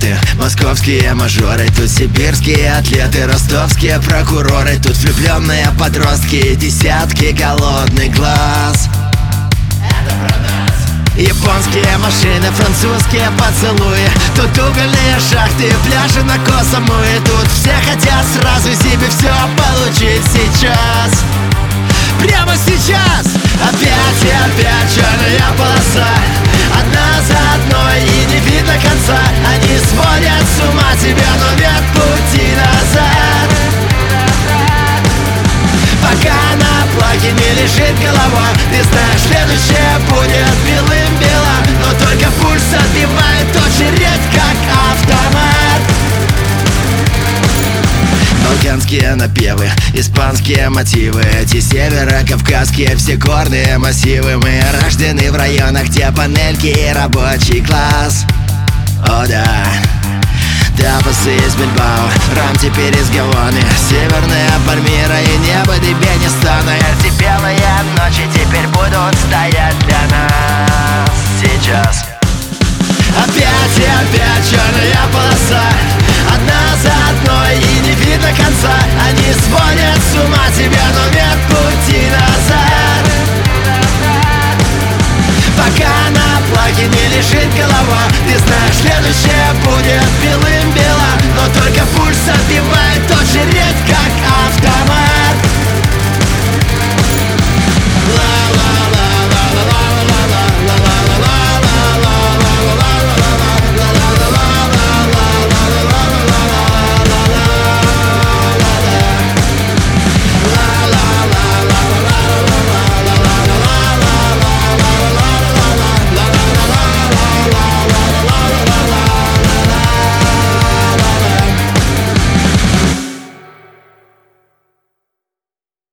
поэты, московские мажоры, тут сибирские атлеты, ростовские прокуроры, тут влюбленные подростки, десятки голодных глаз. Это про нас. Японские машины, французские поцелуи, тут угольные шахты, пляжи на Косамуе. Тут все хотят сразу себе все получить сейчас. Прямо сейчас. Опять и опять черная полоса, одна за одной и не видно конца. Они сводят с ума тебя, но нет пути назад. Пока на плаке не лежит голова, ты знаешь, следующее будет белым-бело. Но только пульс отбивает очередь, как автомат. Балканские напевы, испанские мотивы, эти северо-кавказские все горные массивы. Мы рождены в районах, где панельки и рабочий класс. О да, тапасы из Бильбао, рам теперь из Гаваны, северная Пальмира и небо Дебенистана. Эти белые ночи теперь будут стоять для нас сейчас. Опять и опять черная полоса, одна за одной и не видно конца. Они сводят с ума тебя, но нет пути назад. Пока на плаке не лежит голова, ты знаешь, следующее будет белым-бело. Но только пульс отбивает